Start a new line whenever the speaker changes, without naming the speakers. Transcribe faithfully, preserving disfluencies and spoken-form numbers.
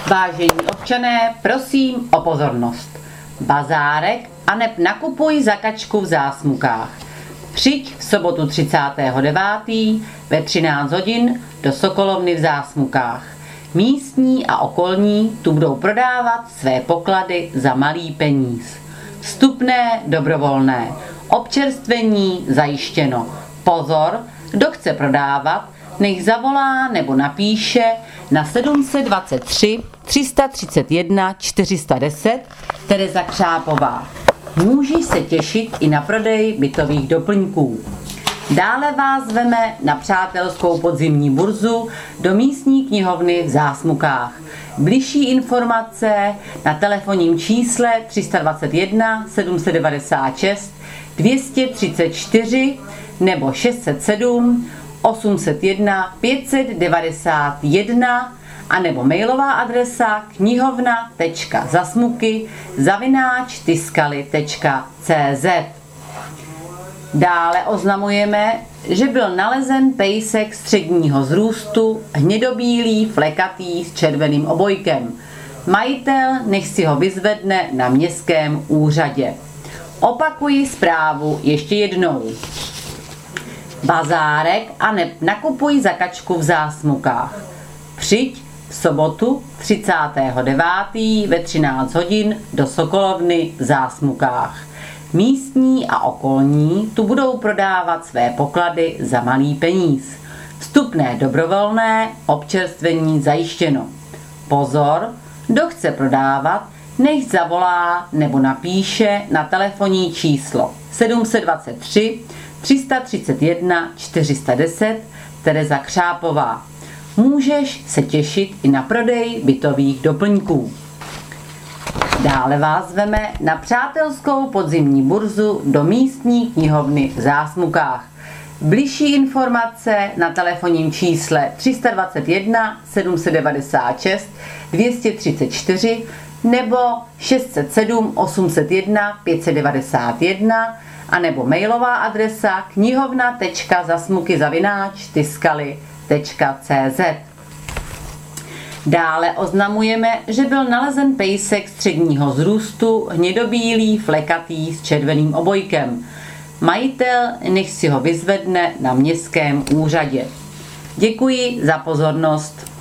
Vážení občané, prosím o pozornost. Bazárek aneb nakupuj zakačku v Zásmukách. Přijď v sobotu třicátého devátého ve třináct hodin do Sokolovny v Zásmukách. Místní a okolní tu budou prodávat své poklady za malý peníz. Vstupné dobrovolné, občerstvení zajištěno. Pozor, kdo chce prodávat, nech zavolá nebo napíše na sedm set dvacet tři tři sta třicet jedna čtyři sta deset Tereza Křápová. Můžeš se těšit i na prodej bytových doplňků. Dále vás zveme na přátelskou podzimní burzu do místní knihovny v Zásmukách. Bližší informace na telefonním čísle tři sta dvacet jedna sedm set devadesát šest dvě stě třicet čtyři nebo šest set sedm osm set jedna pět set devadesát jedna a nebo mailová adresa knihovna tečka zasmuky zavináč tiskali tečka cz. Dále oznamujeme, že byl nalezen pejsek středního vzrůstu, hnědobílý, flekatý s červeným obojkem. Majitel nech si ho vyzvedne na městském úřadě. Opakuji zprávu ještě jednou. Bazárek aneb nakupuj zakačku v Zásmukách. Přijď v sobotu třicátého devátého ve třináct hodin do Sokolovny v Zásmukách. Místní a okolní tu budou prodávat své poklady za malý peníz. Vstupné dobrovolné, občerstvení zajištěno. Pozor, kdo chce prodávat, nech zavolá nebo napíše na telefonní číslo sedm set dvacet tři tři sta třicet jedna čtyři sta deset Tereza Křápová. Můžeš se těšit i na prodej bytových doplňků. Dále vás zveme na přátelskou podzimní burzu do místní knihovny v Zásmukách. Bližší informace na telefonním čísle tři sta dvacet jedna sedm set devadesát šest dvě stě třicet čtyři nebo šest set sedm osm set jedna pět set devadesát jedna a nebo mailová adresa knihovna tečka zasmuky zavináč tiskali tečka cz. Dále oznamujeme, že byl nalezen pejsek středního vzrůstu, hnědobílý, flekatý s červeným obojkem. Majitel nech si ho vyzvedne na městském úřadě. Děkuji za pozornost.